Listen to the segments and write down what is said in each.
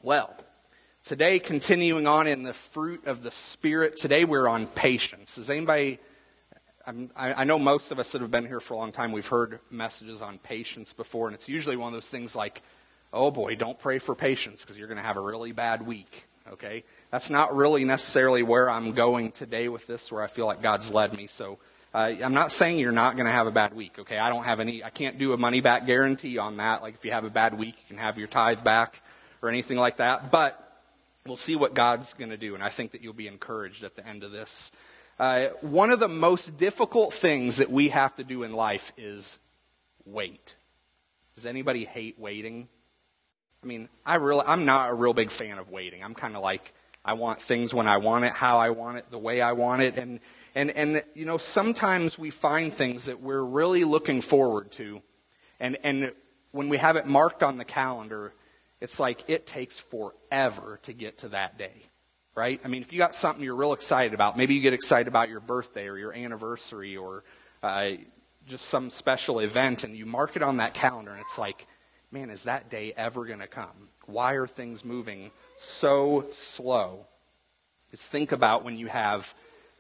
Well, today, continuing on in the fruit of the Spirit, today we're on patience. Is anybody, I know most of us that have been here for a long time, we've heard messages on patience before, and it's usually one of those things like, oh boy, don't pray for patience because you're going to have a really bad week, okay? That's not really necessarily where I'm going today with this, where I feel like God's led me. So I'm not saying you're not going to have a bad week, okay? I can't do a money-back guarantee on that. Like if you have a bad week, you can have your tithe back or anything like that. But we'll see what God's going to do, and I think that you'll be encouraged at the end of this. One of the most difficult things that we have to do in life is wait. Does anybody hate waiting? I mean, I'm not a real big fan of waiting. I'm kind of like, I want things when I want it, how I want it, the way I want it. And you know, sometimes we find things that we're really looking forward to. And when we have it marked on the calendar, it's like it takes forever to get to that day, right? I mean, if you got something you're real excited about, maybe you get excited about your birthday or your anniversary or just some special event, and you mark it on that calendar, and it's like, man, is that day ever going to come? Why are things moving so slow? Just think about when you have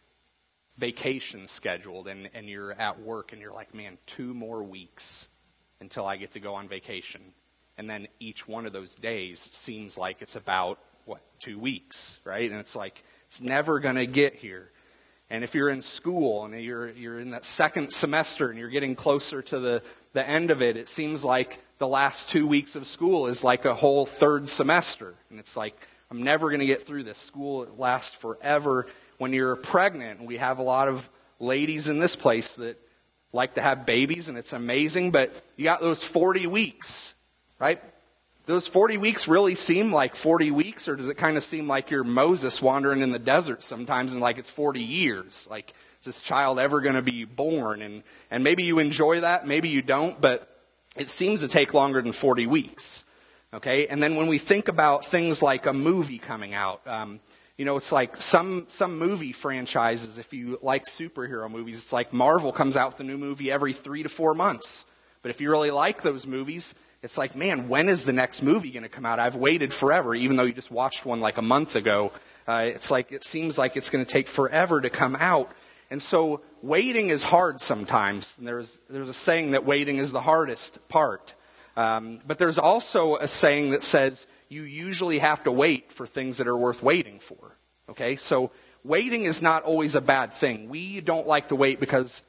vacation scheduled and you're at work and you're like, man, 2 more weeks until I get to go on vacation. And then each one of those days seems like it's about, 2 weeks, right? And it's like, it's never going to get here. And if you're in school and you're in that second semester and you're getting closer to the end of it, it seems like the last 2 weeks of school is like a whole third semester. And it's like, I'm never going to get through this. School lasts forever. When you're pregnant, we have a lot of ladies in this place that like to have babies, and it's amazing, but you got those 40 weeks, right? Those 40 weeks really seem like 40 weeks, or does it kind of seem like you're Moses wandering in the desert sometimes and like it's 40 years? Like, is this child ever going to be born? And maybe you enjoy that, maybe you don't, but it seems to take longer than 40 weeks, okay? And then when we think about things like a movie coming out, you know, it's like some movie franchises, if you like superhero movies, it's like Marvel comes out with a new movie every 3 to 4 months. But if you really like those movies, it's like, man, when is the next movie going to come out? I've waited forever, even though you just watched one like a month ago. It's like, it seems like it's going to take forever to come out. And so waiting is hard sometimes. And there's a saying that waiting is the hardest part. But there's also a saying that says you usually have to wait for things that are worth waiting for. Okay, so waiting is not always a bad thing. We don't like to wait because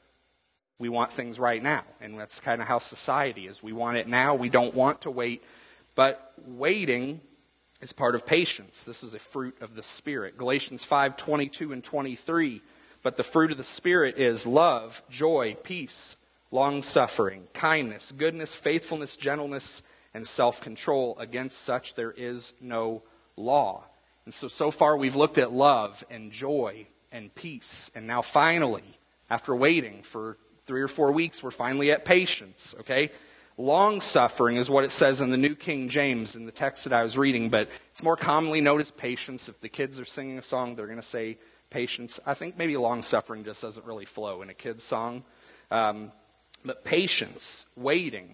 we want things right now. And that's kind of how society is. We want it now. We don't want to wait. But waiting is part of patience. This is a fruit of the Spirit. Galatians 5:22 and 23. But the fruit of the Spirit is love, joy, peace, long-suffering, kindness, goodness, faithfulness, gentleness, and self-control. Against such there is no law. And so far we've looked at love and joy and peace. And now finally, after waiting for 3 or 4 weeks, we're finally at patience, okay? Long-suffering is what it says in the New King James in the text that I was reading, but it's more commonly known as patience. If the kids are singing a song, they're going to say patience. I think maybe long-suffering just doesn't really flow in a kid's song. But patience, waiting.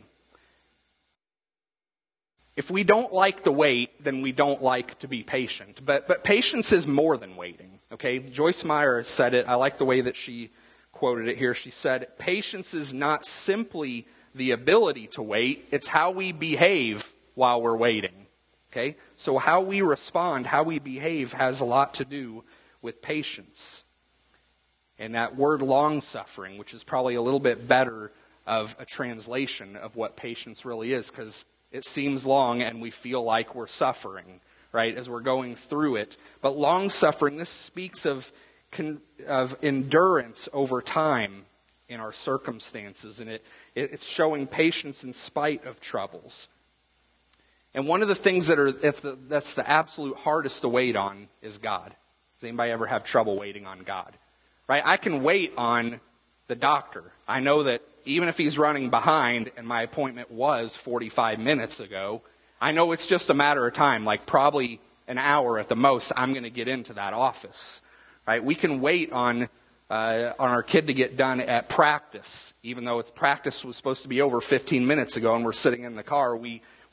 If we don't like to wait, then we don't like to be patient. But patience is more than waiting, okay? Joyce Meyer said it. I like the way that she quoted it here. She said, patience is not simply the ability to wait, it's how we behave while we're waiting. Okay? So how we respond, how we behave has a lot to do with patience. And that word long-suffering, which is probably a little bit better of a translation of what patience really is, because it seems long and we feel like we're suffering, right, as we're going through it. But long-suffering, this speaks of endurance over time in our circumstances, and it's showing patience in spite of troubles. And one of the things that's the absolute hardest to wait on is God. Does anybody ever have trouble waiting on God? Right? I can wait on the doctor. I know that even if he's running behind and my appointment was 45 minutes ago, I know it's just a matter of time, like probably an hour at the most, I'm going to get into that office. Right? We can wait on our kid to get done at practice, even though practice was supposed to be over 15 minutes ago and we're sitting in the car. We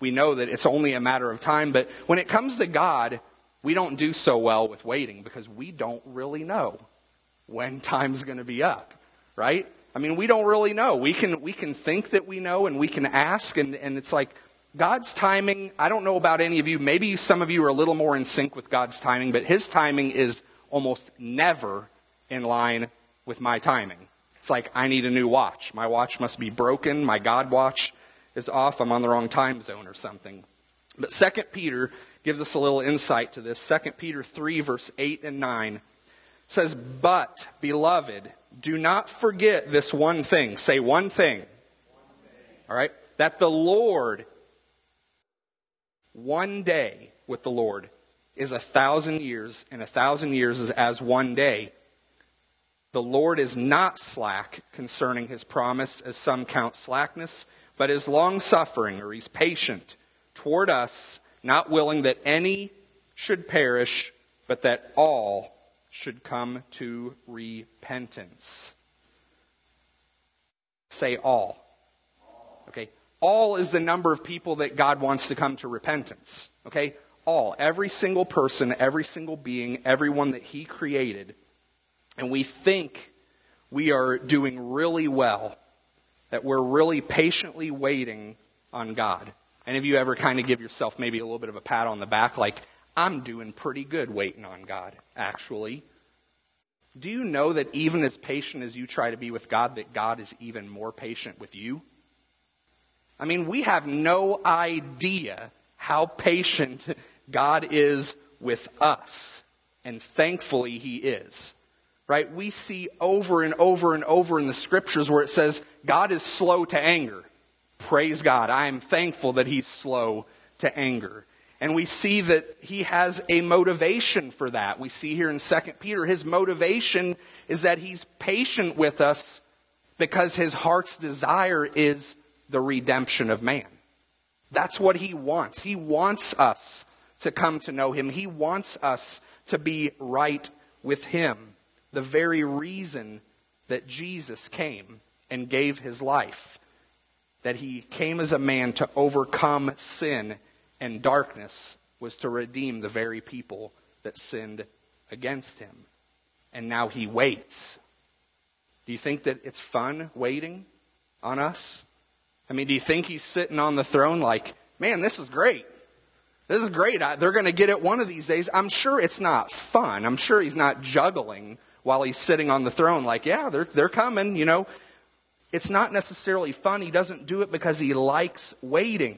we know that it's only a matter of time. But when it comes to God, we don't do so well with waiting because we don't really know when time's going to be up, right? I mean, we don't really know. We can think that we know, and we can ask, and it's like God's timing. I don't know about any of you. Maybe some of you are a little more in sync with God's timing, but his timing is almost never in line with my timing. It's like, I need a new watch. My watch must be broken. My God watch is off. I'm on the wrong time zone or something. But 2 Peter gives us a little insight to this. 2 Peter 3, verse 8 and 9 says, "But, beloved, do not forget this one thing." Say one thing. All right? That the Lord, one day with the Lord is 1,000 years, and 1,000 years is as one day. The Lord is not slack concerning his promise, as some count slackness, but is long-suffering, or he's patient toward us, not willing that any should perish, but that all should come to repentance. Say all. Okay. All is the number of people that God wants to come to repentance. Okay. All. Every single person, every single being, everyone that he created. And we think we are doing really well, that we're really patiently waiting on God. Any of you ever kind of give yourself maybe a little bit of a pat on the back, like, I'm doing pretty good waiting on God, actually? Do you know that even as patient as you try to be with God, that God is even more patient with you? I mean, we have no idea how patient God is with us. And thankfully, he is. Right? We see over and over and over in the scriptures where it says, God is slow to anger. Praise God. I am thankful that he's slow to anger. And we see that he has a motivation for that. We see here in 2 Peter, his motivation is that he's patient with us because his heart's desire is the redemption of man. That's what he wants. He wants us to come to know him. He wants us to be right with him. The very reason that Jesus came and gave his life, that he came as a man to overcome sin and darkness, was to redeem the very people that sinned against him. And now he waits. Do you think that it's fun waiting on us? I mean, do you think he's sitting on the throne like, man, this is great. This is great. They're going to get it one of these days. I'm sure it's not fun. I'm sure he's not juggling while he's sitting on the throne like, yeah, they're coming, you know. It's not necessarily fun. He doesn't do it because he likes waiting.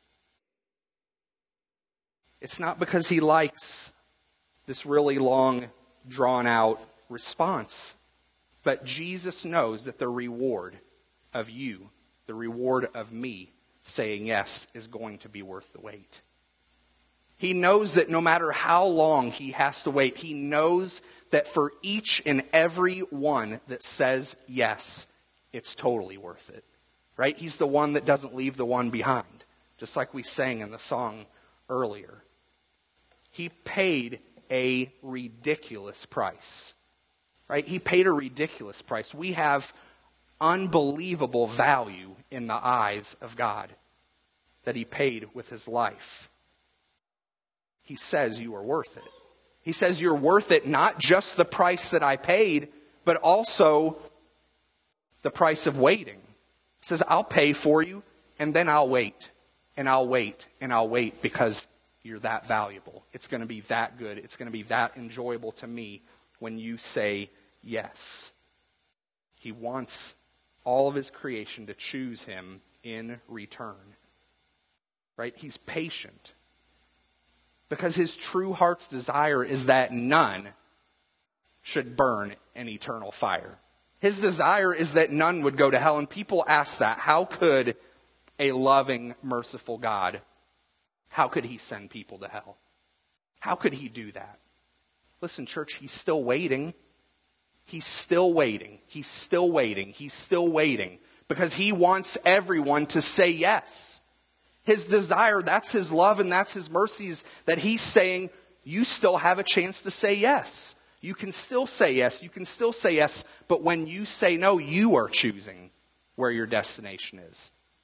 It's not because he likes this really long, drawn-out response. But Jesus knows that the reward of you, the reward of me saying yes, is going to be worth the wait. He knows that no matter how long he has to wait, he knows that for each and every one that says yes, it's totally worth it. Right? He's the one that doesn't leave the one behind. Just like we sang in the song earlier. He paid a ridiculous price. Right? He paid a ridiculous price. We have unbelievable value in the eyes of God that he paid with his life. He says you are worth it. He says you're worth it, not just the price that I paid, but also the price of waiting. He says, I'll pay for you, and then I'll wait, and I'll wait, and I'll wait, because you're that valuable. It's going to be that good. It's going to be that enjoyable to me when you say yes. He wants all of his creation to choose him in return. Right? He's patient. Because his true heart's desire is that none should burn in eternal fire. His desire is that none would go to hell. And people ask that. How could a loving, merciful God, how could he send people to hell? How could he do that? Listen, church, he's still waiting. He's still waiting. He's still waiting. He's still waiting. Because he wants everyone to say yes. His desire, that's his love and that's his mercies, that he's saying, you still have a chance to say yes. You can still say yes. You can still say yes. But when you say no, you are choosing where your destination is.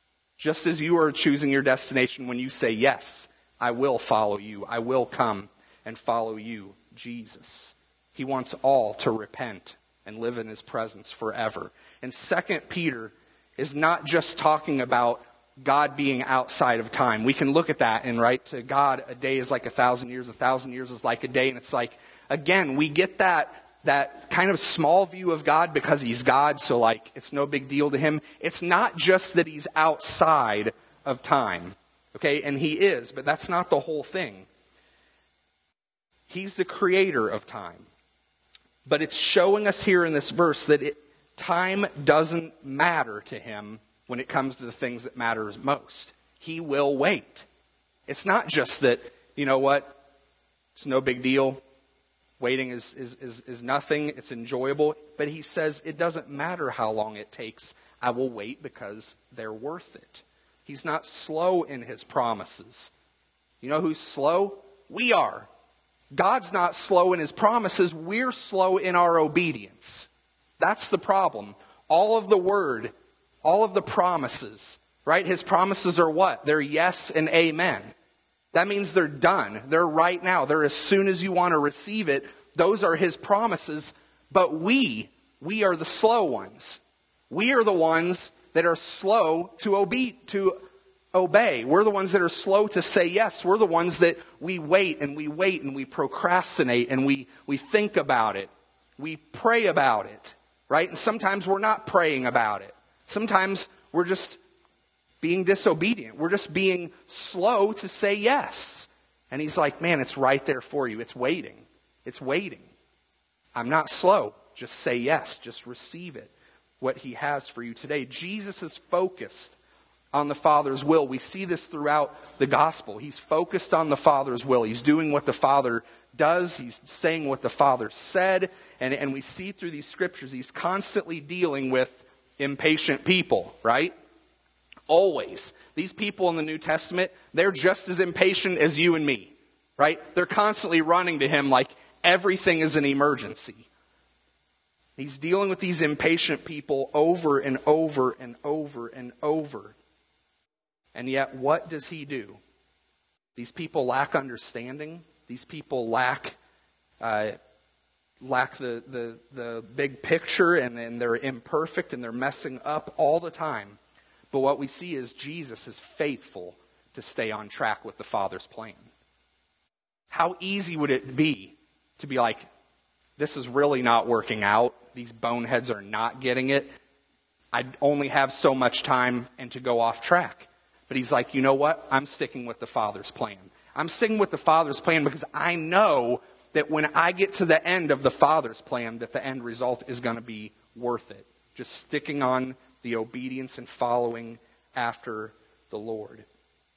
Just as you are choosing your destination when you say, yes, I will follow you. I will come and follow you, Jesus. He wants all to repent and live in his presence forever. And 2 Peter is not just talking about God being outside of time. We can look at that and right to God, a day is like 1,000 years, 1,000 years is like a day. And it's like, again, we get that kind of small view of God because he's God, so like it's no big deal to him. It's not just that he's outside of time, okay? And he is, but that's not the whole thing. He's the creator of time. But it's showing us here in this verse that time doesn't matter to him when it comes to the things that matter most. He will wait. It's not just that, you know what, it's no big deal. Waiting is nothing. It's enjoyable. But he says it doesn't matter how long it takes. I will wait because they're worth it. He's not slow in his promises. You know who's slow? We are. God's not slow in his promises. We're slow in our obedience. That's the problem. All of the word, all of the promises, right? His promises are what? They're yes and amen. That means they're done. They're right now. They're as soon as you want to receive it. Those are his promises. But we are the slow ones. We are the ones that are slow to obey. We're the ones that are slow to say yes. We're the ones that we wait and we procrastinate and we think about it. We pray about it, right? And sometimes we're not praying about it. Sometimes we're just being disobedient. We're just being slow to say yes. And he's like, man, it's right there for you. It's waiting. It's waiting. I'm not slow. Just say yes. Just receive it. What he has for you today. Jesus is focused on the Father's will. We see this throughout the gospel. He's focused on the Father's will. He's doing what the Father does. He's saying what the Father said. And we see through these scriptures, he's constantly dealing with impatient people, right? Always. These people in the New Testament, they're just as impatient as you and me, right? They're constantly running to him like everything is an emergency. He's dealing with these impatient people over and over and over and over. And yet, what does he do? These people lack understanding. These people lack the big picture, and they're imperfect, and they're messing up all the time. But what we see is Jesus is faithful to stay on track with the Father's plan. How easy would it be to be like, this is really not working out. These boneheads are not getting it. I only have so much time and to go off track. But he's like, you know what? I'm sticking with the Father's plan. I'm sticking with the Father's plan because I know that when I get to the end of the Father's plan, that the end result is going to be worth it. Just sticking on the obedience and following after the Lord.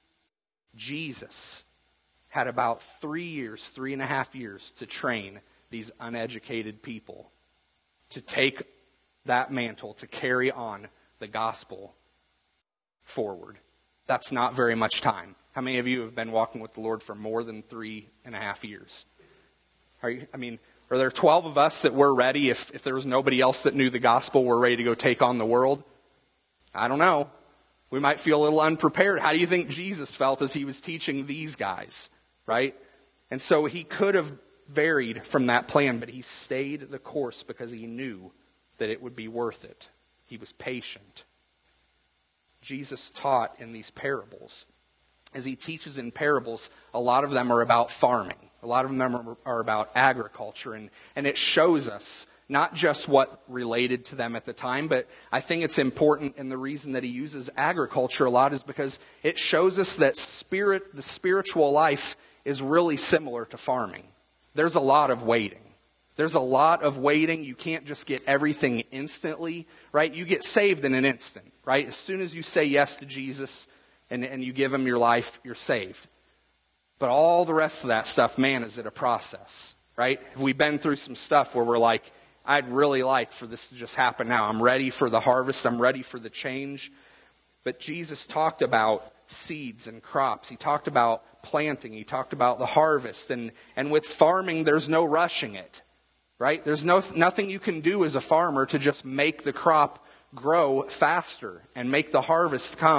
Jesus had about 3.5 years to train these uneducated people to take that mantle, to carry on the gospel forward. That's not very much time. How many of you have been walking with the Lord for more than 3.5 years? Are there 12 of us that we're ready if there was nobody else that knew the gospel, we're ready to go take on the world? I don't know. We might feel a little unprepared. How do you think Jesus felt as he was teaching these guys, right? And so he could have varied from that plan, but he stayed the course because he knew that it would be worth it. He was patient. Jesus taught in these parables. As he teaches in parables, a lot of them are about farming. A lot of them are about agriculture. And it shows us not just what related to them at the time, but I think it's important, and the reason that he uses agriculture a lot is because it shows us that the spiritual life is really similar to farming. There's a lot of waiting. There's a lot of waiting. You can't just get everything instantly, right? You get saved in an instant, right? As soon as you say yes to Jesus and you give him your life, you're saved. But all the rest of that stuff, man, is it a process, right? Have we been through some stuff where we're like, I'd really like for this to just happen now. I'm ready for the harvest. I'm ready for the change. But Jesus talked about seeds and crops. He talked about planting. He talked about the harvest. And with farming, there's no rushing it, right? There's nothing you can do as a farmer to just make the crop grow faster and make the harvest come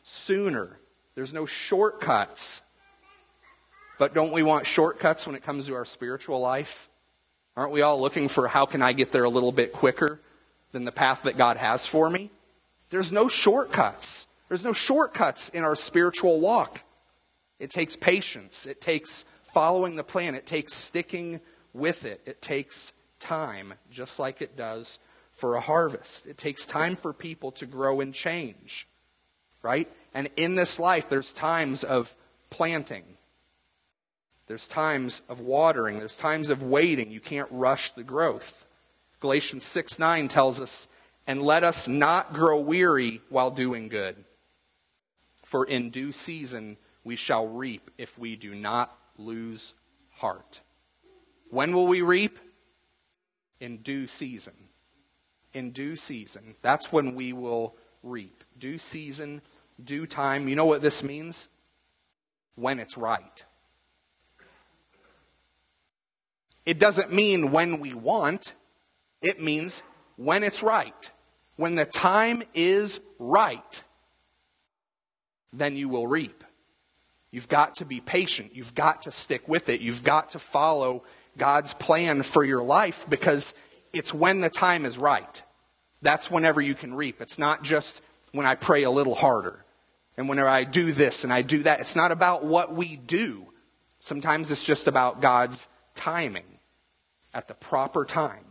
sooner. There's no shortcuts. But don't we want shortcuts when it comes to our spiritual life? Aren't we all looking for how can I get there a little bit quicker than the path that God has for me? There's no shortcuts. There's no shortcuts in our spiritual walk. It takes patience. It takes following the plan. It takes sticking with it. It takes time, just like it does for a harvest. It takes time for people to grow and change, right? And in this life, there's times of planting. There's times of watering. There's times of waiting. You can't rush the growth. Galatians 6:9 tells us, "And let us not grow weary while doing good. For in due season we shall reap if we do not lose heart." When will we reap? In due season. In due season. That's when we will reap. Due season, due time. You know what this means? When it's right. It doesn't mean when we want. It means when it's right. When the time is right, then you will reap. You've got to be patient. You've got to stick with it. You've got to follow God's plan for your life, because it's when the time is right. That's whenever you can reap. It's not just when I pray a little harder and whenever I do this and I do that. It's not about what we do. Sometimes it's just about God's timing at the proper time.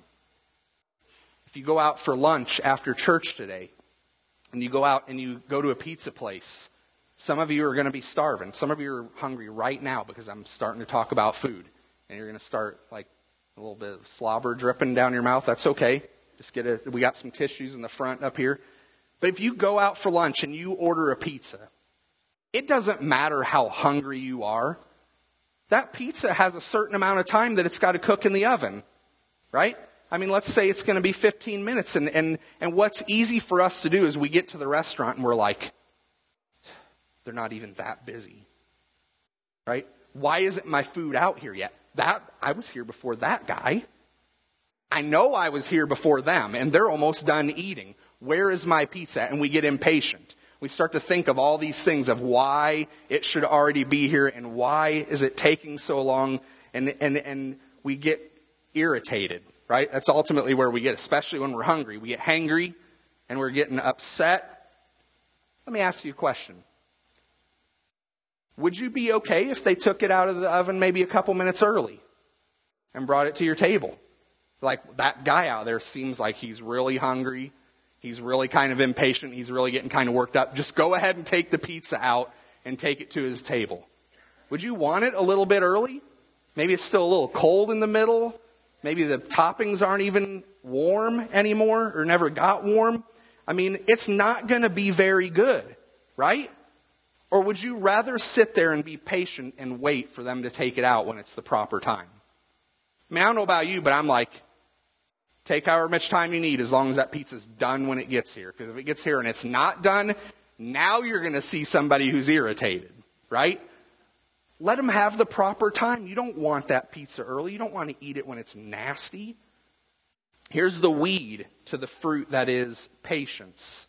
If you go out for lunch after church today and you go out and you go to a pizza place, some of you are going to be starving. Some of you are hungry right now because I'm starting to talk about food. And you're going to start like a little bit of slobber dripping down your mouth. That's okay. Just we got some tissues in the front up here. But if you go out for lunch and you order a pizza, it doesn't matter how hungry you are. That pizza has a certain amount of time that it's got to cook in the oven, right? I mean, let's say it's going to be 15 minutes. And what's easy for us to do is we get to the restaurant and we're like, they're not even that busy, right? Why isn't my food out here yet? I was here before that guy. I know I was here before them, and they're almost done eating. Where is my pizza? And we get impatient. We start to think of all these things of why it should already be here and why is it taking so long, and we get irritated, right? That's ultimately where we get, especially when we're hungry. We get hangry and we're getting upset. Let me ask you a question. Would you be okay if they took it out of the oven maybe a couple minutes early and brought it to your table? Like, that guy out there seems like he's really hungry. He's really kind of impatient. He's really getting kind of worked up. Just go ahead and take the pizza out and take it to his table. Would you want it a little bit early? Maybe it's still a little cold in the middle. Maybe the toppings aren't even warm anymore or never got warm. I mean, it's not going to be very good, right? Or would you rather sit there and be patient and wait for them to take it out when it's the proper time? I mean, I don't know about you, but I'm like, take however much time you need as long as that pizza's done when it gets here. Because if it gets here and it's not done, now you're going to see somebody who's irritated, right? Let them have the proper time. You don't want that pizza early. You don't want to eat it when it's nasty. Here's the weed to the fruit that is patience.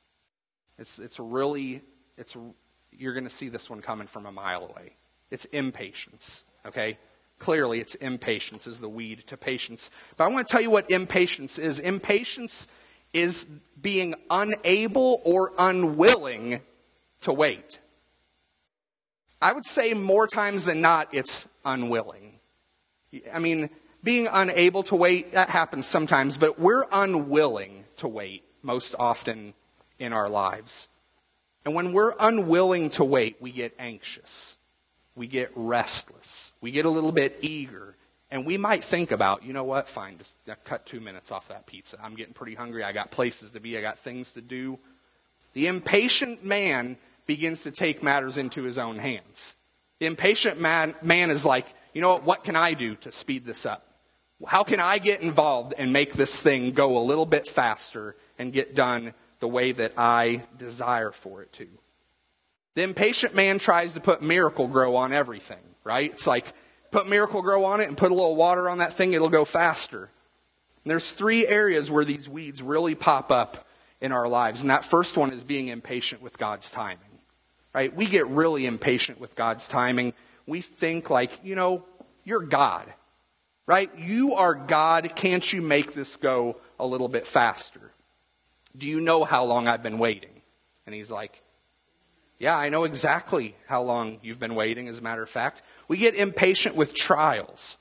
You're going to see this one coming from a mile away. It's impatience, okay? Clearly, it's impatience is the weed to patience. But I want to tell you what impatience is. Impatience is being unable or unwilling to wait. I would say more times than not, it's unwilling. I mean, being unable to wait, that happens sometimes, but we're unwilling to wait most often in our lives. And when we're unwilling to wait, we get anxious. We get restless. We get a little bit eager. And we might think about, you know what, fine, just cut 2 minutes off that pizza. I'm getting pretty hungry. I got places to be. I got things to do. The impatient man begins to take matters into his own hands. The impatient man is like, you know what can I do to speed this up? How can I get involved and make this thing go a little bit faster and get done the way that I desire for it to? The impatient man tries to put Miracle-Gro on everything, right? It's like, put Miracle-Gro on it and put a little water on that thing, it'll go faster. And there's 3 areas where these weeds really pop up in our lives. And that first one is being impatient with God's timing. right? We get really impatient with God's timing. We think like, you're God, right? You are God. Can't you make this go a little bit faster? Do you know how long I've been waiting? And he's like, yeah, I know exactly how long you've been waiting, as a matter of fact. We get impatient with trials.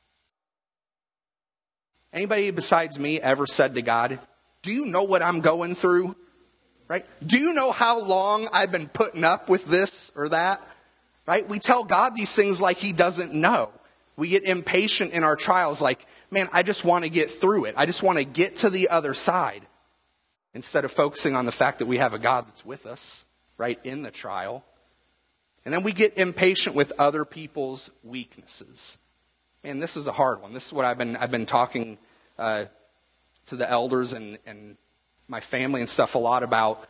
Anybody besides me ever said to God, do you know what I'm going through? Right? Do you know how long I've been putting up with this or that? Right? We tell God these things like he doesn't know. We get impatient in our trials like, man, I just want to get through it. I just want to get to the other side. Instead of focusing on the fact that we have a God that's with us, right, in the trial. And then we get impatient with other people's weaknesses. Man, this is a hard one. This is what I've been talking to the elders and my family and stuff a lot about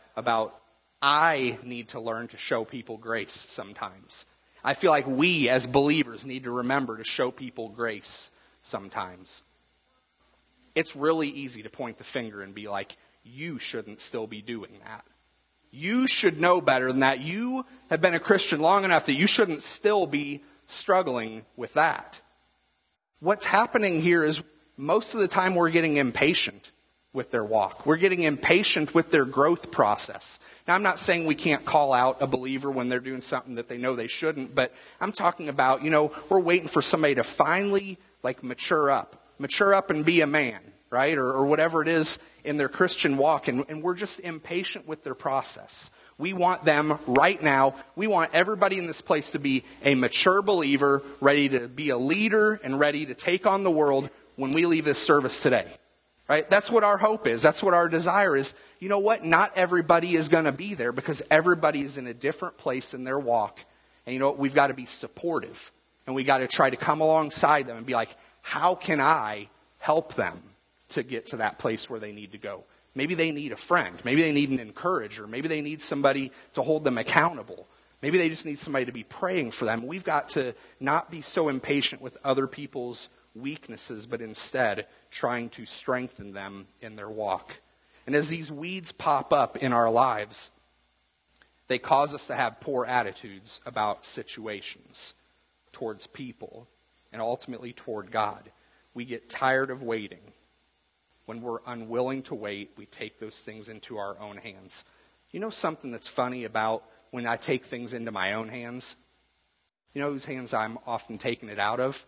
I need to learn to show people grace sometimes. I feel like we as believers need to remember to show people grace sometimes. It's really easy to point the finger and be like, you shouldn't still be doing that. You should know better than that. You have been a Christian long enough that you shouldn't still be struggling with that. What's happening here is most of the time we're getting impatient with their walk. We're getting impatient with their growth process. Now, I'm not saying we can't call out a believer when they're doing something that they know they shouldn't, but I'm talking about, we're waiting for somebody to finally mature up and be a man, right? Or whatever it is in their Christian walk, and we're just impatient with their process. We want them right now. We want everybody in this place to be a mature believer, ready to be a leader and ready to take on the world when we leave this service today. Right? That's what our hope is. That's what our desire is. You know what? Not everybody is going to be there because everybody is in a different place in their walk. And you know what? We've got to be supportive. And we got to try to come alongside them and be like, how can I help them to get to that place where they need to go? Maybe they need a friend. Maybe they need an encourager. Maybe they need somebody to hold them accountable. Maybe they just need somebody to be praying for them. We've got to not be so impatient with other people's weaknesses, but instead trying to strengthen them in their walk. And as these weeds pop up in our lives, they cause us to have poor attitudes about situations, towards people, and ultimately toward God. We get tired of waiting. When we're unwilling to wait, we take those things into our own hands. You know something that's funny about when I take things into my own hands? You know whose hands I'm often taking it out of?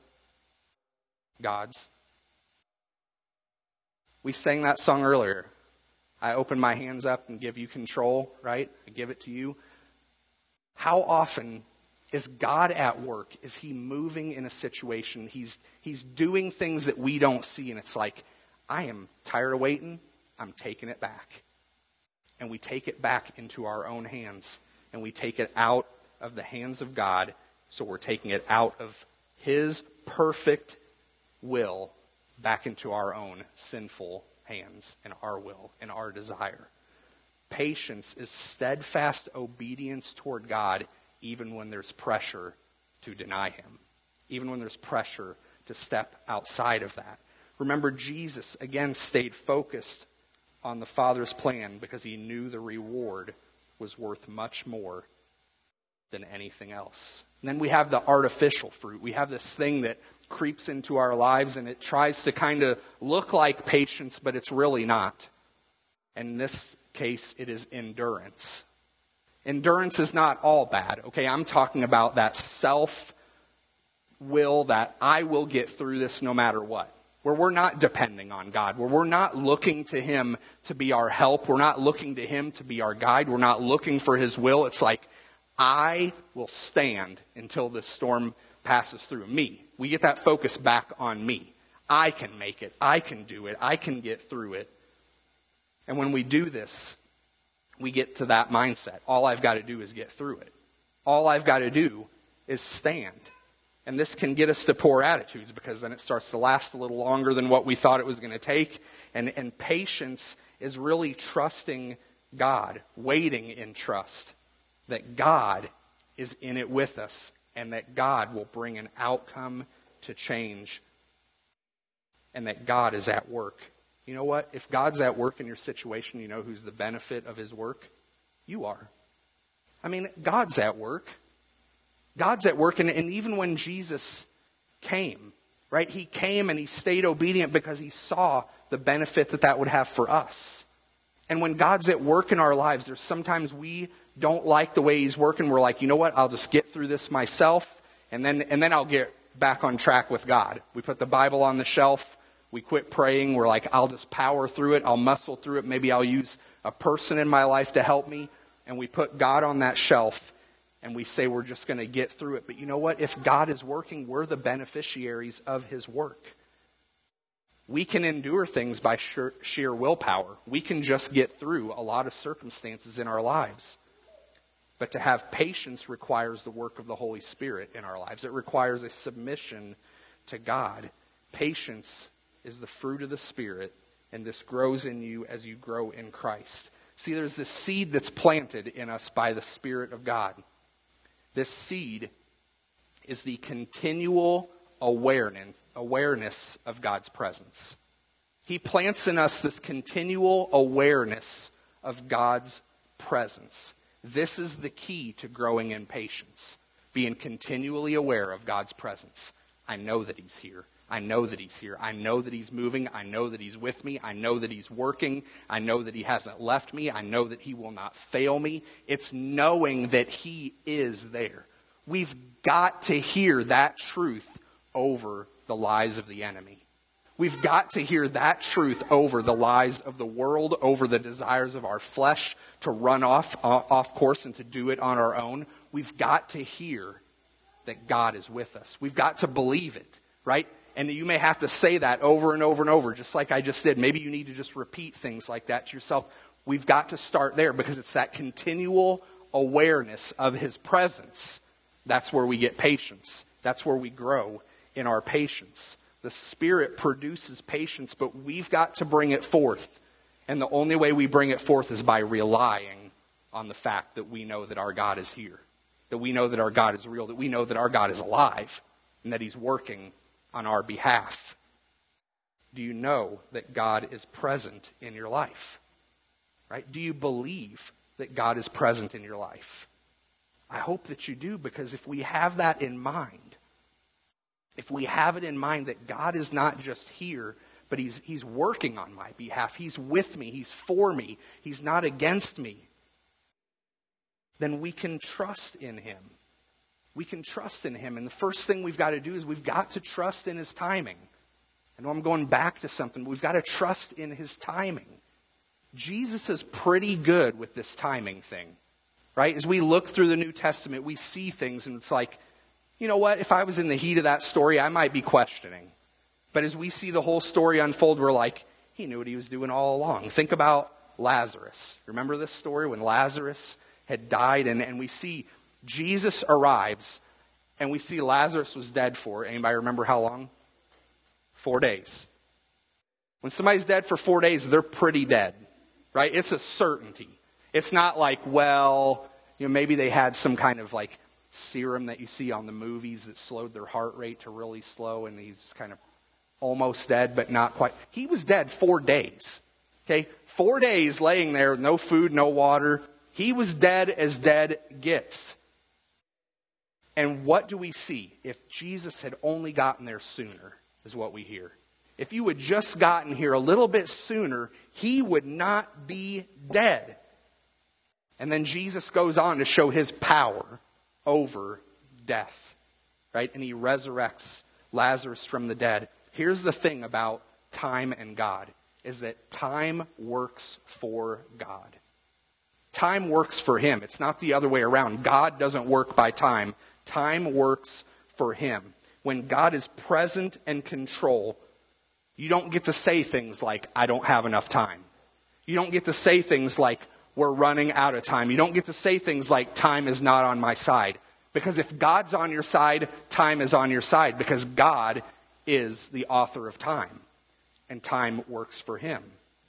God's. We sang that song earlier. I open my hands up and give you control, right? I give it to you. How often is God at work? Is he moving in a situation? He's doing things that we don't see, and it's like, I am tired of waiting. I'm taking it back. And we take it back into our own hands, and we take it out of the hands of God, so we're taking it out of his perfect will back into our own sinful hands and our will and our desire. Patience is steadfast obedience toward God even when there's pressure to deny him, even when there's pressure to step outside of that. Remember, Jesus, again, stayed focused on the Father's plan because he knew the reward was worth much more than anything else. And then we have the artificial fruit. We have this thing that creeps into our lives and it tries to kind of look like patience, but it's really not. And in this case, it is endurance. Endurance is not all bad. Okay, I'm talking about that self-will that I will get through this no matter what. Where we're not depending on God, where we're not looking to him to be our help, we're not looking to him to be our guide, we're not looking for his will. It's like, I will stand until this storm passes through me. We get that focus back on me. I can make it. I can do it. I can get through it. And when we do this, we get to that mindset. All I've got to do is get through it. All I've got to do is stand. And this can get us to poor attitudes because then it starts to last a little longer than what we thought it was going to take. And patience is really trusting God, waiting in trust that God is in it with us and that God will bring an outcome to change and that God is at work. You know what? If God's at work in your situation, you know who's the benefit of his work? You are. I mean, God's at work. God's at work, and even when Jesus came, right? He came and he stayed obedient because he saw the benefit that would have for us. And when God's at work in our lives, there's sometimes we don't like the way he's working. We're like, you know what? I'll just get through this myself, and then I'll get back on track with God. We put the Bible on the shelf. We quit praying. We're like, I'll just power through it. I'll muscle through it. Maybe I'll use a person in my life to help me. And we put God on that shelf, and we say we're just going to get through it. But you know what? If God is working, we're the beneficiaries of his work. We can endure things by sheer willpower. We can just get through a lot of circumstances in our lives. But to have patience requires the work of the Holy Spirit in our lives. It requires a submission to God. Patience is the fruit of the Spirit, and this grows in you as you grow in Christ. See, there's this seed that's planted in us by the Spirit of God. This seed is the continual awareness of God's presence. He plants in us this continual awareness of God's presence. This is the key to growing in patience. Being continually aware of God's presence. I know that he's here. I know that he's here. I know that he's moving. I know that he's with me. I know that he's working. I know that he hasn't left me. I know that he will not fail me. It's knowing that he is there. We've got to hear that truth over the lies of the enemy. We've got to hear that truth over the lies of the world, over the desires of our flesh to run off course and to do it on our own. We've got to hear that God is with us. We've got to believe it, right? And you may have to say that over and over and over, just like I just did. Maybe you need to just repeat things like that to yourself. We've got to start there because it's that continual awareness of his presence. That's where we get patience. That's where we grow in our patience. The Spirit produces patience, but we've got to bring it forth. And the only way we bring it forth is by relying on the fact that we know that our God is here. That we know that our God is real. That we know that our God is alive. And that he's working on our behalf. Do you know that God is present in your life? Right? Do you believe that God is present in your life? I hope that you do, because if we have that in mind, if we have it in mind that God is not just here, but he's working on my behalf, he's with me, he's for me, he's not against me, then we can trust in him. We can trust in him. And the first thing we've got to do is we've got to trust in his timing. I know I'm going back to something, but we've got to trust in his timing. Jesus is pretty good with this timing thing, right? As we look through the New Testament, we see things and it's like, you know what? If I was in the heat of that story, I might be questioning. But as we see the whole story unfold, we're like, he knew what he was doing all along. Think about Lazarus. Remember this story when Lazarus had died? And we see Jesus arrives, and we see Lazarus was dead for, anybody remember how long? 4 days. When somebody's dead for 4 days, they're pretty dead, right? It's a certainty. It's not like, well, maybe they had some kind of like serum that you see on the movies that slowed their heart rate to really slow, and he's kind of almost dead, but not quite. He was dead 4 days. Okay, 4 days laying there, no food, no water. He was dead as dead gets. And what do we see? If Jesus had only gotten there sooner, is what we hear. If you had just gotten here a little bit sooner, he would not be dead. And then Jesus goes on to show his power over death, right? And he resurrects Lazarus from the dead. Here's the thing about time and God, is that time works for God. Time works for him. It's not the other way around. God doesn't work by time. Time works for him. When God is present and control, you don't get to say things like, I don't have enough time. You don't get to say things like, we're running out of time. You don't get to say things like, time is not on my side. Because if God's on your side, time is on your side. Because God is the author of time. And time works for him.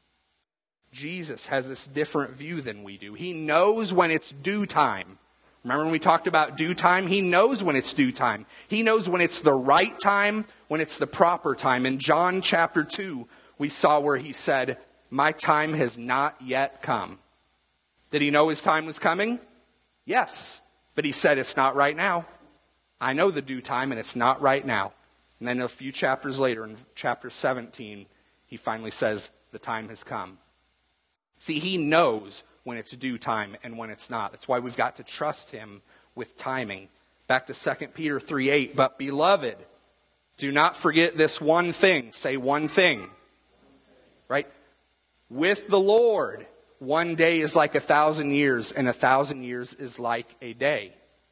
Jesus has this different view than we do. He knows when it's due time. Remember when we talked about due time? He knows when it's due time. He knows when it's the right time, when it's the proper time. In John chapter 2, we saw where he said, my time has not yet come. Did he know his time was coming? Yes, but he said it's not right now. I know the due time, and it's not right now. And then a few chapters later, in chapter 17, he finally says, the time has come. See, he knows when it's due time and when it's not. That's why we've got to trust him with timing. Back to 2 Peter 3:8. But beloved, do not forget this one thing. Say one thing. Right? With the Lord, one day is like 1,000 years, and 1,000 years is like a day.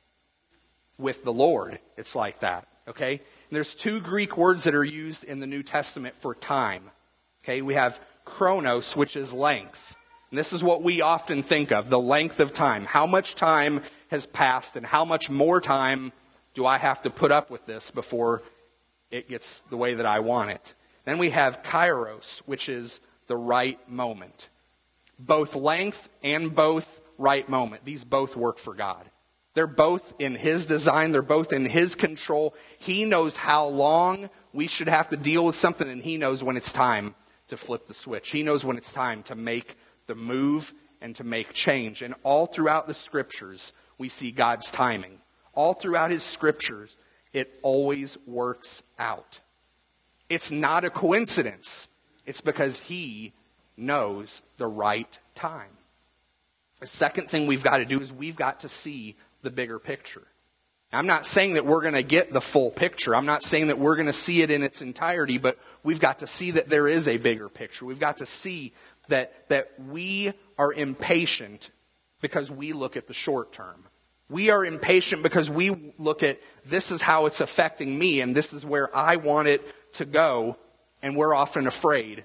With the Lord, it's like that. Okay? And there's two Greek words that are used in the New Testament for time. Okay? We have chronos, which is length. And this is what we often think of, the length of time. How much time has passed and how much more time do I have to put up with this before it gets the way that I want it? Then we have kairos, which is the right moment. Both length and both right moment. These both work for God. They're both in his design. They're both in his control. He knows how long we should have to deal with something, and he knows when it's time to flip the switch. He knows when it's time to make the move and to make change. And all throughout the scriptures, we see God's timing. All throughout his scriptures, it always works out. It's not a coincidence. It's because he knows the right time. The second thing we've got to do is we've got to see the bigger picture. I'm not saying that we're going to get the full picture. I'm not saying that we're going to see it in its entirety, but we've got to see that there is a bigger picture. We've got to see that we are impatient because we look at the short term. We are impatient because we look at this is how it's affecting me and this is where I want it to go, and we're often afraid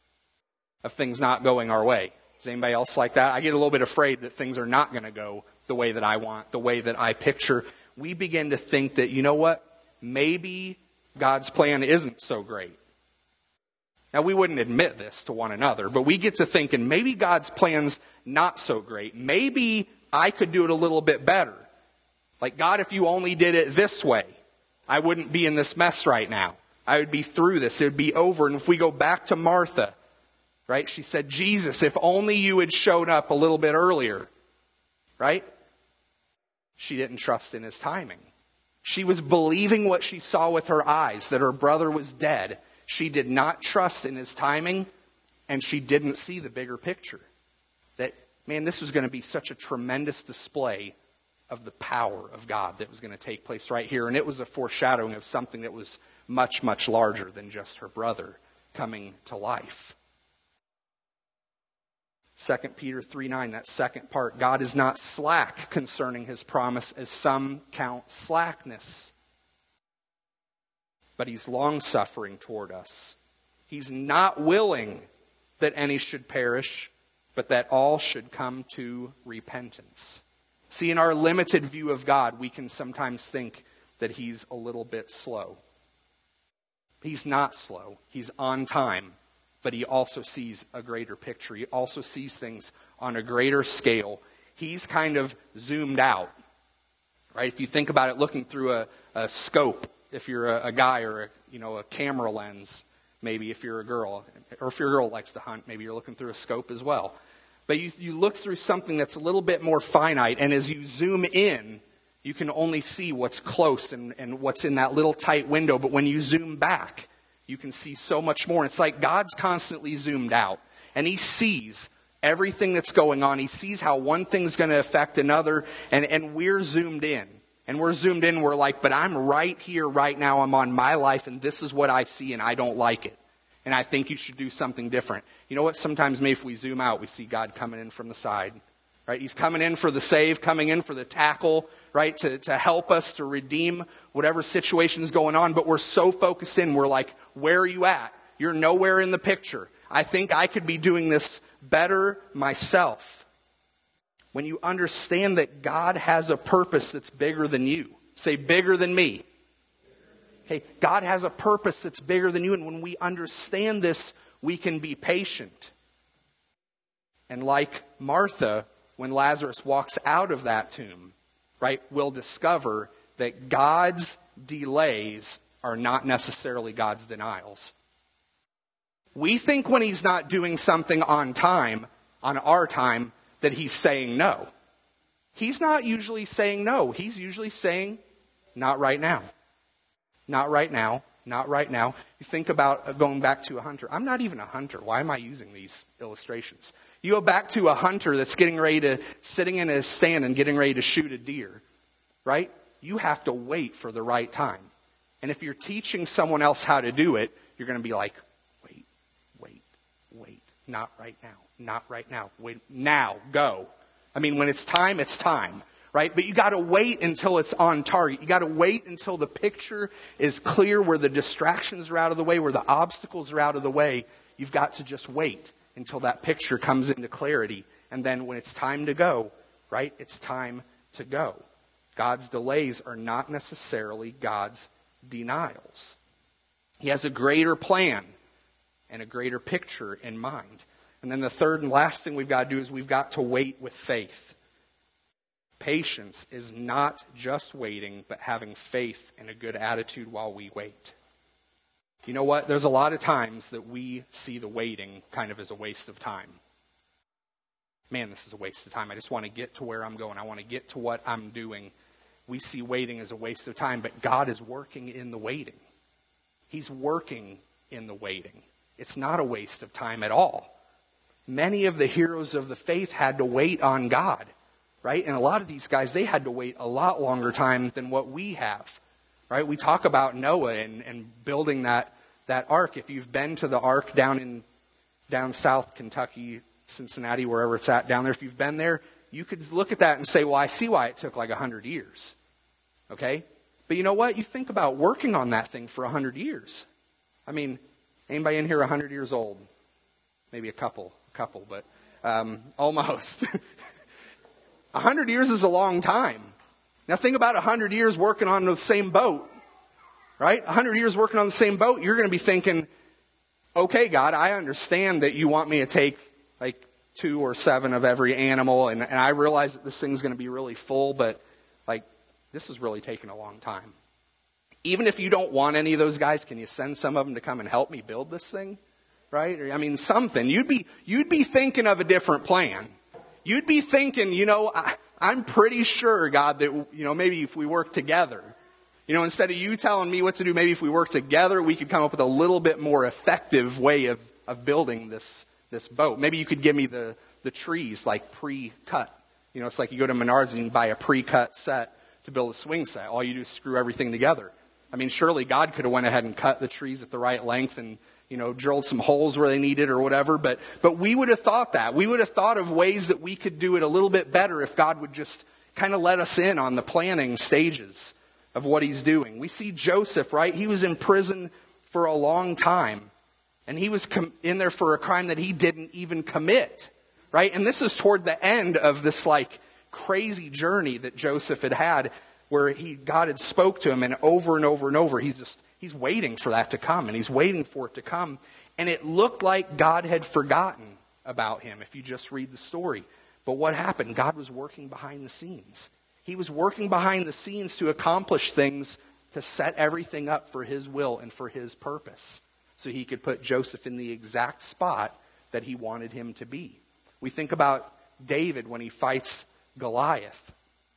of things not going our way. Is anybody else like that? I get a little bit afraid that things are not going to go the way that I want, the way that I picture. We begin to think that, you know what, maybe God's plan isn't so great. Now, we wouldn't admit this to one another, but we get to thinking maybe God's plan's not so great. Maybe I could do it a little bit better. Like, God, if you only did it this way, I wouldn't be in this mess right now. I would be through this. It would be over. And if we go back to Martha, right, she said, Jesus, if only you had shown up a little bit earlier, right? She didn't trust in his timing. She was believing what she saw with her eyes, that her brother was dead. She did not trust in his timing, and she didn't see the bigger picture. That, man, this was going to be such a tremendous display of the power of God that was going to take place right here. And it was a foreshadowing of something that was much, much larger than just her brother coming to life. 2 Peter 3:9, that second part, God is not slack concerning his promise, as some count slackness, but he's long-suffering toward us. He's not willing that any should perish, but that all should come to repentance. See, in our limited view of God, we can sometimes think that he's a little bit slow. He's not slow. He's on time. But he also sees a greater picture. He also sees things on a greater scale. He's kind of zoomed out, right? If you think about it, looking through a scope, if you're a guy, or a camera lens, maybe if you're a girl, or if you're a girl that likes to hunt, maybe you're looking through a scope as well. But you look through something that's a little bit more finite, and as you zoom in, you can only see what's close and what's in that little tight window. But when you zoom back, you can see so much more. And it's like God's constantly zoomed out. And he sees everything that's going on. He sees how one thing's going to affect another. And we're zoomed in. And we're zoomed in. We're like, but I'm right here, right now. I'm on my life. And this is what I see. And I don't like it. And I think you should do something different. You know what? Sometimes maybe if we zoom out, we see God coming in from the side. Right? He's coming in for the save, coming in for the tackle, right? To help us, to redeem whatever situation's going on. But we're so focused in, we're like, where are you at? You're nowhere in the picture. I think I could be doing this better myself. When you understand that God has a purpose that's bigger than you. Say, bigger than me. Okay, God has a purpose that's bigger than you. And when we understand this, we can be patient. And like Martha, when Lazarus walks out of that tomb, right, we'll discover that God's delays are not necessarily God's denials. We think when he's not doing something on time, on our time, that he's saying no. he's not usually saying no. He's usually saying, not right now. Not right now. Not right now. You think about going back to a hunter. I'm not even a hunter. Why am I using these illustrations? You go back to a hunter that's sitting in a stand and getting ready to shoot a deer, right? You have to wait for the right time. And if you're teaching someone else how to do it, you're going to be like, wait. Not right now. Not right now. Wait, now, go. I mean, when it's time, right? But you got to wait until it's on target. You got to wait until the picture is clear, where the distractions are out of the way, where the obstacles are out of the way. You've got to just wait until that picture comes into clarity. And then when it's time to go, right? It's time to go. God's delays are not necessarily God's denials. He has a greater plan and a greater picture in mind. And then the third and last thing we've got to do is we've got to wait with faith. Patience is not just waiting, but having faith and a good attitude while we wait. You know what? There's a lot of times that we see the waiting kind of as a waste of time. Man, this is a waste of time. I just want to get to where I'm going. I want to get to what I'm doing. We see waiting as a waste of time, but God is working in the waiting. He's working in the waiting. It's not a waste of time at all. Many of the heroes of the faith had to wait on God, right? And a lot of these guys, they had to wait a lot longer time than what we have, right? We talk about Noah and building that ark. If you've been to the ark down south Kentucky, Cincinnati, wherever it's at down there, if you've been there, you could look at that and say, well, I see why it took like 100 years, okay? But you know what? You think about working on that thing for 100 years. I mean, anybody in here 100 years old? Maybe a couple, but almost. 100 years is a long time. Now think about 100 years working on the same boat, right? 100 years working on the same boat, you're going to be thinking, okay, God, I understand that you want me to take like 2 or 7 of every animal, and I realize that this thing's going to be really full, but like this is really taking a long time. Even if you don't want any of those guys, can you send some of them to come and help me build this thing? Right? I mean, something. You'd be thinking of a different plan. You'd be thinking, I'm pretty sure, God, that, maybe if we work together, instead of you telling me what to do, maybe if we work together, we could come up with a little bit more effective way of building this boat. Maybe you could give me the trees like pre-cut. It's like you go to Menards and you can buy a pre-cut set to build a swing set. All you do is screw everything together. I mean, surely God could have went ahead and cut the trees at the right length and drilled some holes where they needed or whatever. But we would have thought that. We would have thought of ways that we could do it a little bit better if God would just kind of let us in on the planning stages of what he's doing. We see Joseph, right? He was in prison for a long time. And he was in there for a crime that he didn't even commit, right? And this is toward the end of this like crazy journey that Joseph had where God had spoke to him, and over and over and over, he's waiting for that to come, and he's waiting for it to come. And it looked like God had forgotten about him, if you just read the story. But what happened? God was working behind the scenes. He was working behind the scenes to accomplish things, to set everything up for his will and for his purpose, so he could put Joseph in the exact spot that he wanted him to be. We think about David when he fights Goliath.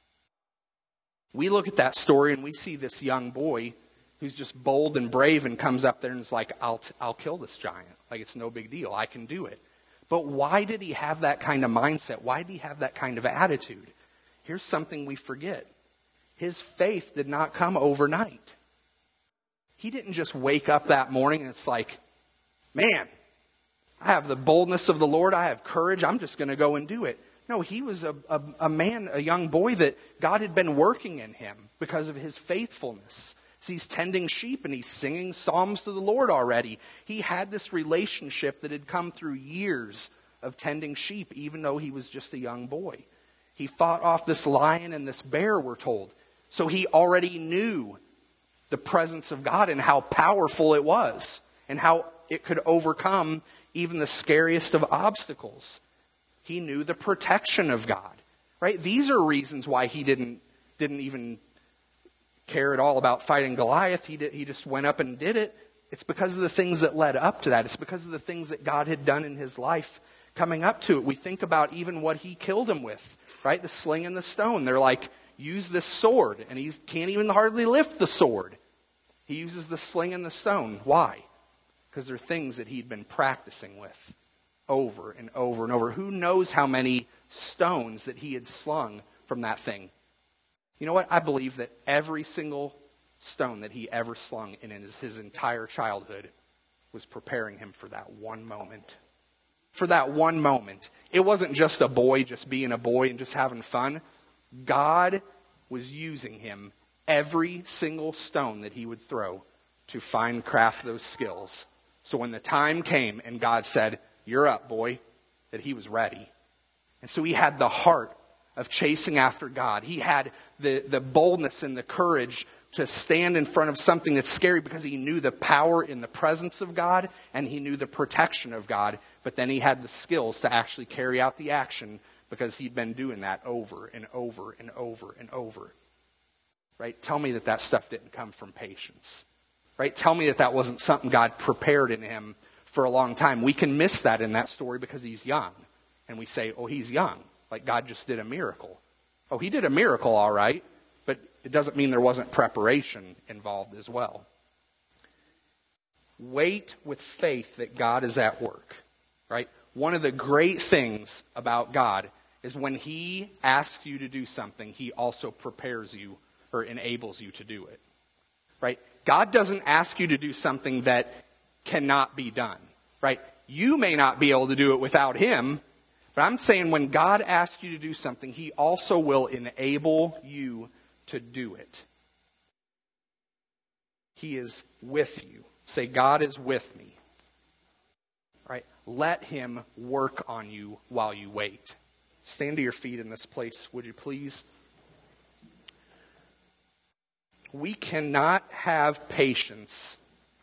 We look at that story and we see this young boy who's just bold and brave and comes up there and is like, I'll kill this giant. Like, it's no big deal. I can do it. But why did he have that kind of mindset? Why did he have that kind of attitude? Here's something we forget. His faith did not come overnight. He didn't just wake up that morning and it's like, man, I have the boldness of the Lord. I have courage. I'm just going to go and do it. No, he was a man, a young boy that God had been working in him because of his faithfulness. So he's tending sheep and he's singing psalms to the Lord already. He had this relationship that had come through years of tending sheep, even though he was just a young boy. He fought off this lion and this bear, we're told. So he already knew the presence of God and how powerful it was and how it could overcome even the scariest of obstacles. He knew the protection of God, right? These are reasons why he didn't even care at all about fighting Goliath. He just went up and did it. It's because of the things that led up to that. It's because of the things that God had done in his life coming up to it. We think about even what he killed him with, right? The sling and the stone. They're like, use this sword. And he can't even hardly lift the sword. He uses the sling and the stone. Why? Because they're things that he'd been practicing with over and over and over. Who knows how many stones that he had slung from that thing? You know what? I believe that every single stone that he ever slung in his entire childhood was preparing him for that one moment. For that one moment. It wasn't just a boy just being a boy and just having fun. God was using him every single stone that he would throw to fine craft those skills. So when the time came and God said, "You're up, boy," that he was ready. And so he had the heart of chasing after God. He had the boldness and the courage to stand in front of something that's scary because he knew the power in the presence of God and he knew the protection of God. But then he had the skills to actually carry out the action because he'd been doing that over and over and over and over. Right? Tell me that stuff didn't come from patience. Right? Tell me that wasn't something God prepared in him for a long time. We can miss that in that story because he's young. And we say, oh, he's young. Like God just did a miracle. Oh, he did a miracle, all right. But it doesn't mean there wasn't preparation involved as well. Wait with faith that God is at work. Right? One of the great things about God is when he asks you to do something, he also prepares you or enables you to do it. Right? God doesn't ask you to do something that cannot be done. Right? You may not be able to do it without him, but I'm saying when God asks you to do something, he also will enable you to do it. He is with you. Say, God is with me. Right? Let him work on you while you wait. Stand to your feet in this place, would you please? We cannot have patience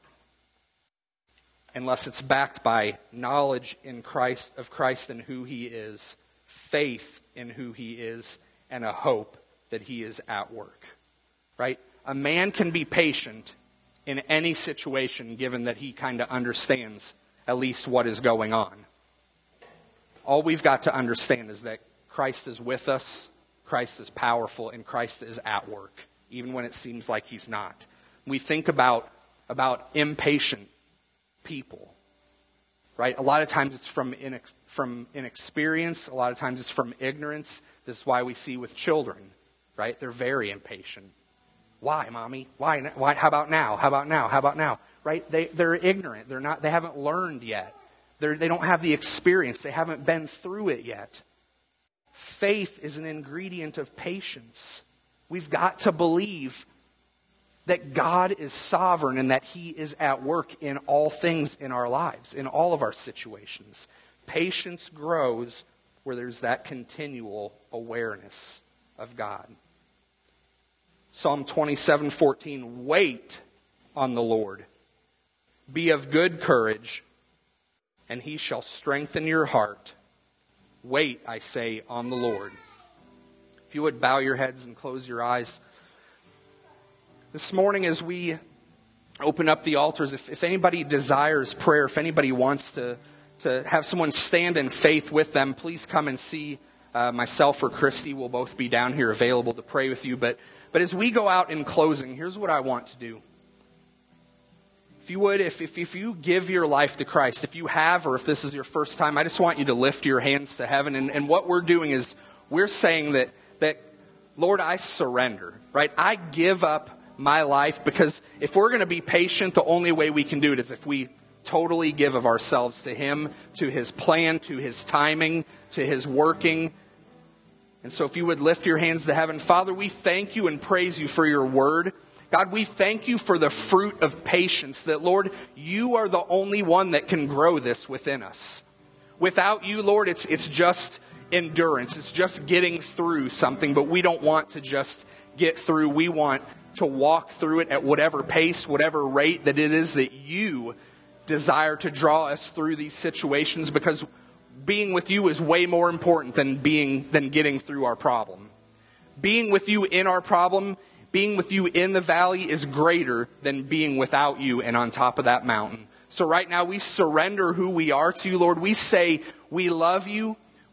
unless it's backed by knowledge in Christ, of Christ and who he is, faith in who he is, and a hope that he is at work. Right? A man can be patient in any situation given that he kind of understands at least what is going on. All we've got to understand is that Christ is with us, Christ is powerful, and Christ is at work, even when it seems like he's not. We think about impatient people, right? A lot of times it's from inexperience. A lot of times it's from ignorance. This is why we see with children, right? They're very impatient. Why, mommy? Why? How about now? How about now? How about now? Right? They're ignorant. They haven't learned yet. They don't have the experience. They haven't been through it yet. Faith is an ingredient of patience. We've got to believe that God is sovereign and that he is at work in all things in our lives, in all of our situations. Patience grows where there's that continual awareness of God. Psalm 27:14, wait on the Lord. Be of good courage, and he shall strengthen your heart. Wait, I say, on the Lord. If you would bow your heads and close your eyes. This morning as we open up the altars, if anybody desires prayer, if anybody wants to have someone stand in faith with them, please come and see myself or Christy. We'll both be down here available to pray with you. But as we go out in closing, here's what I want to do. If you would, if you give your life to Christ, if you have or if this is your first time, I just want you to lift your hands to heaven. And what we're doing is we're saying that Lord, I surrender, right? I give up my life, because if we're going to be patient, the only way we can do it is if we totally give of ourselves to him, to his plan, to his timing, to his working. And so if you would lift your hands to heaven. Father, we thank you and praise you for your word. God, we thank you for the fruit of patience, that, Lord, you are the only one that can grow this within us. Without you, Lord, it's just endurance. It's just getting through something, but we don't want to just get through. We want to walk through it at whatever pace, whatever rate that it is that you desire to draw us through these situations, because being with you is way more important than getting through our problem. Being with you in our problem, being with you in the valley is greater than being without you and on top of that mountain. So right now we surrender who we are to you, Lord. We say we love you.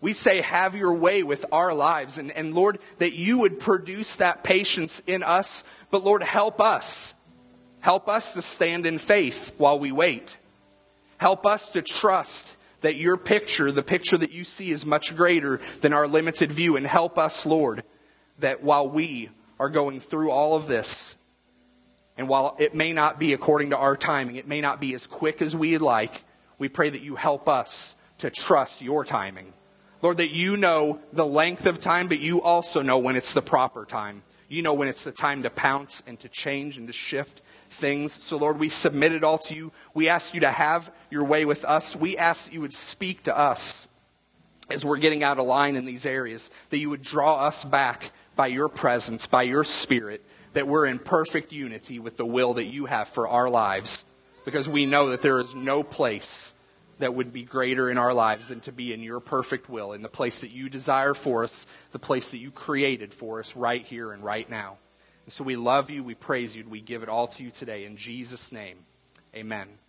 We say, have your way with our lives. And Lord, that you would produce that patience in us. But Lord, help us. Help us to stand in faith while we wait. Help us to trust that your picture, the picture that you see, is much greater than our limited view. And help us, Lord, that while we are going through all of this, and while it may not be according to our timing, it may not be as quick as we'd like, we pray that you help us to trust your timing. Lord, that you know the length of time, but you also know when it's the proper time. You know when it's the time to pounce and to change and to shift things. So Lord, we submit it all to you. We ask you to have your way with us. We ask that you would speak to us as we're getting out of line in these areas, that you would draw us back by your presence, by your Spirit, that we're in perfect unity with the will that you have for our lives, because we know that there is no place that would be greater in our lives than to be in your perfect will, in the place that you desire for us, the place that you created for us right here and right now. And so we love you, we praise you, and we give it all to you today. In Jesus' name, amen.